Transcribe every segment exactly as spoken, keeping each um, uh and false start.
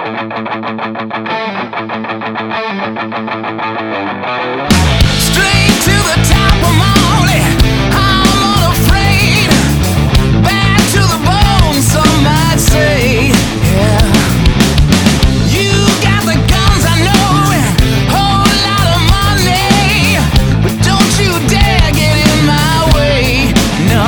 Straight to the top of Molly, I'm unafraid. Bad to the bone, some might say. Yeah. You got the guns, I know, and a whole lot of money, but don't you dare get in my way, no.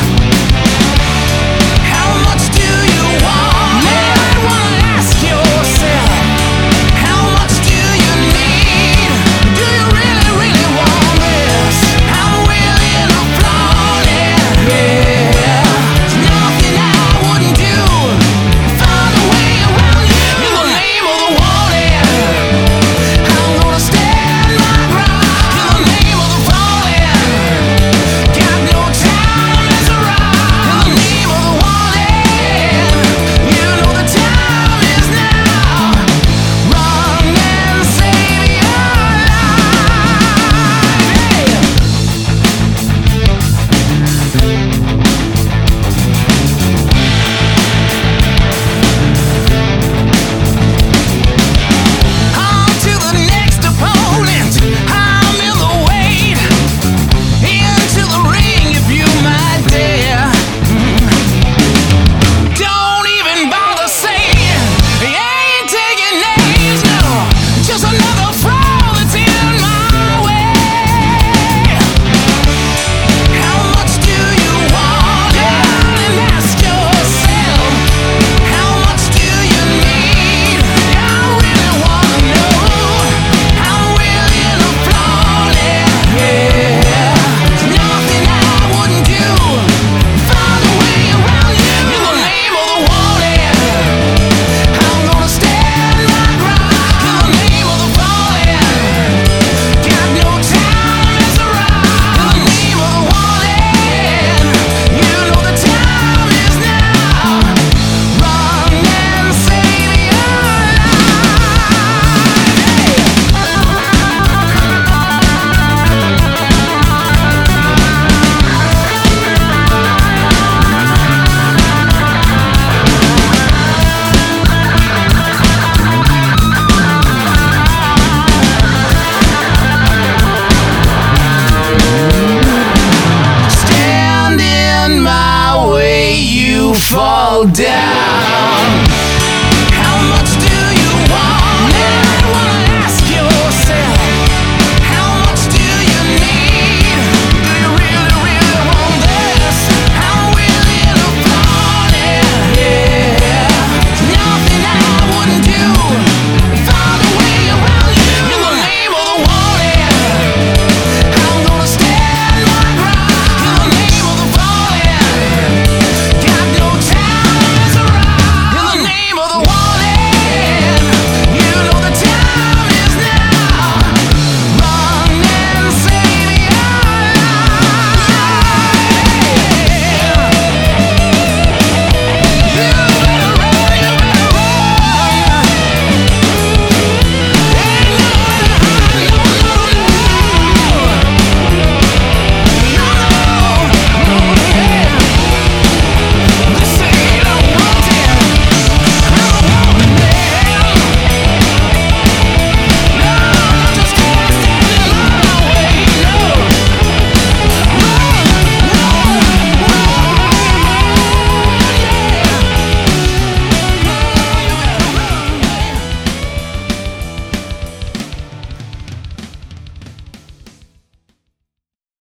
How much do you want? I wanna ask yourself. How much do you need? Do you really, really want this? I'm willing to flaunt it, yeah. There's nothing I wouldn't do. Find a way around you. In the name of the wanted, I'm gonna stand my ground. In the name of the fallen, got no time to mess around. In the name of the wanted, you know the time is now. Run and save your on to the next opponent. I'm in the wait. Into the ring if you might dare. Don't even bother saying he ain't taking names, no. Just another fraud that's in my way. How much do you want? And ask yourself. How much do you need? I really wanna know. I'm willing to flaunt it, yeah. There's nothing I wouldn't do. Find a way around you. In the name of the wanted, I'm gonna stand my ground. In the name of the fallen, got no time to mess around. In the name of the wanted, you know the time is now. Run and save your stand in my way, you fall down.